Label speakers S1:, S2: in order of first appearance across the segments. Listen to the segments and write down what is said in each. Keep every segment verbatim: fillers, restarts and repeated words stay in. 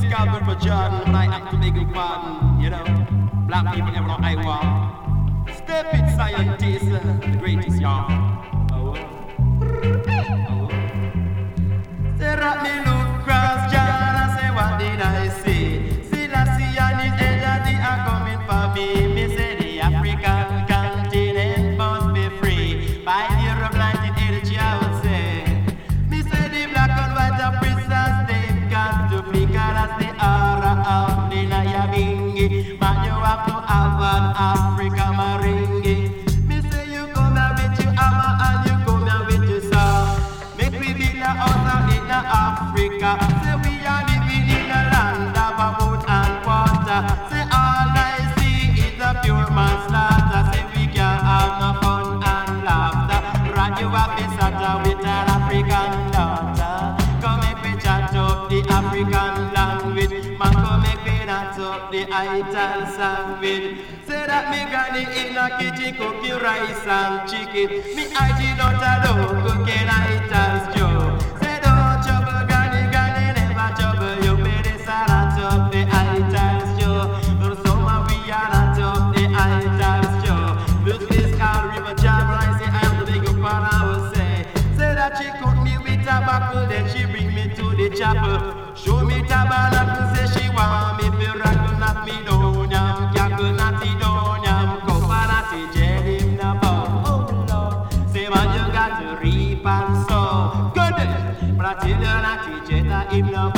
S1: Calvin for Jordan, but I have to beg your pardon, you know. Black people ever know I want. Step it, scientist, the greatest, y'all. Oh, oh. Say, rock me look cross, John, I say, what did I say? See, I see, and his energy are coming for me. Me say, the African continent must be free. By the year of nineteen eighty, I would say. Me say, the black and white of prisoners, they've got to flee, cause they are out in a yabingi. But you have to have an Africa maringi. Me say, you come here with your hammer and you come here with your saw. Make we build a house out in Africa. Say, we are living in a land of a wood and water. Say, all I see is a pure manslaughter. Say, we can have no fun and laughter. Right, you have been sat with an African daughter. Come make me chat up the African language. Man, come make me chat up the ital sandwich. Say that me granny in a kitchen cooking rice and chicken. Me auntie not alone cooking ital stew. Say don't trouble granny, granny never trouble you. Me this a rat up the ital stew. But summer we are not up the ital stew. Look this called River Jam rice. Say I am the big up and I will say. Say that she cook me with tobacco, then she bring me to the chapel. Show me tabernacle, say she want me miracle, not me down, yam cackle, natty down, yam cover, natty jelly in the bowl. Oh Lord, say man you got to reap and sow. Good, but I tell you natty jetta in the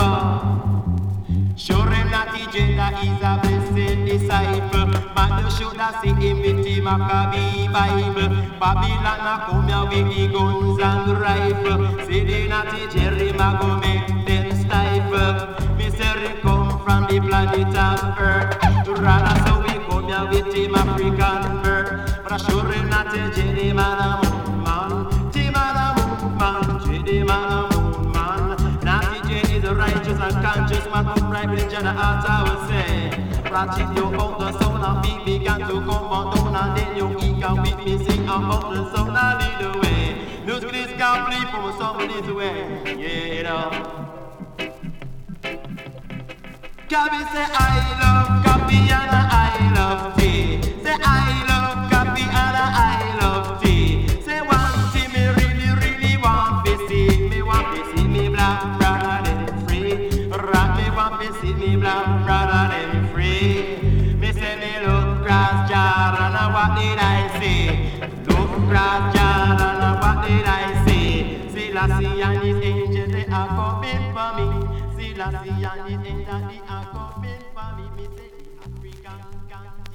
S1: bowl. Sure him natty jetta is a blessed disciple, but you should have seen him with the Maccabee Bible. Babylon a come here with the guns and rifle. See the natty Jerry Mago make them stifle. Me say we come from the planet of Earth. Rather so we come here with him African birth. But I sure him natty Jerry man a moon man. T man a moon man. Jerry man a moon man. Natty Jerry is a righteous and conscious man. Upright religion and heart I will say. Ratchet you out the sound and beat began to come on down. And then you eat and with me sing about the sound and lead the way. Music is complete from somebody's way. Yeah, you know. Gabby say I love coffee and I love tea. Say I love coffee and I love tea. Say one thing me really, really want to see. Me want to see me black brother them free. Rock me want to see me black brother them free. Me say me look cross Jordan and what did I say? Look cross Jordan and what did I say? See Lassie and his angels they are coming for me. See Lassie and his angels they are coming for me. Me say the African gang.